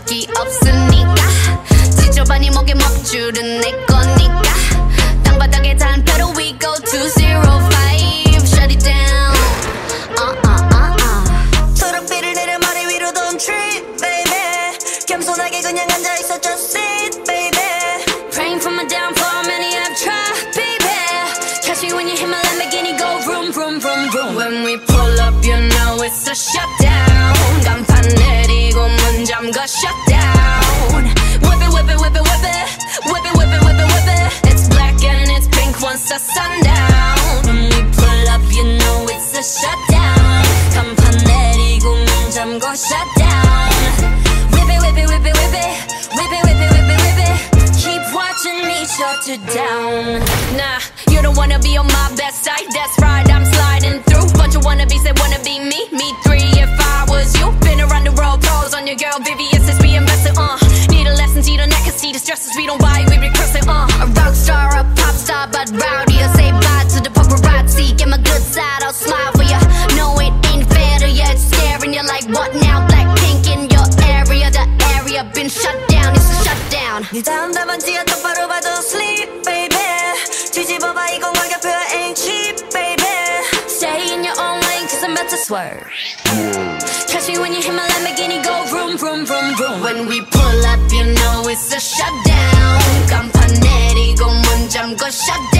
적이 없으니까 지저분이 목에 먹줄은 내 거니까 땅바닥에 단표로 we go 205 shut it down 초록빛을 내려 머리 위로 don't trip baby 겸손하게 그냥 앉아있어 just sit baby Praying for my downfall many have tried baby Catch me when you hit my Lamborghini go vroom vroom vroom vroom When we pull up you know it's a shutdown 간판 내리고 문 잠가 shutdown Whip it whip it whip it whip it Whip it whip it whip it whip it It's black and it's pink once the sun down When we pull up you know it's a shutdown 간판 내리고 문 잠가 shutdown Whip it whip it whip it whip it Whip it whip it whip it whip it Keep watching me shut it down Nah, you don't wanna be on my best side That's right, I'm sliding through Bunch of wannabes that wanna be me Me three if I was you Been around the world, pose on your girl VVS is reinvested, Need a lesson, see the neck and see the stresses We don't buy, we recurse it, A rock star, a pop star, but rowdy I say bye to the paparazzi Get my good side, I'll smile for ya No, it ain't fair to ya, it's scaring you Like what now, Blackpink in your area The area been shut down, it's a shutdown 네 다음 답안지야 똑바로 봐도 sleep baby 뒤집어봐 이건 가격표야 ain't cheap baby Stay in your own lane cause I'm about to swerve Catch me when you hit my Lamborghini go vroom vroom vroom vroom When we pull up you know it's a shutdown 간판 내리고 문 잠궈 shutdown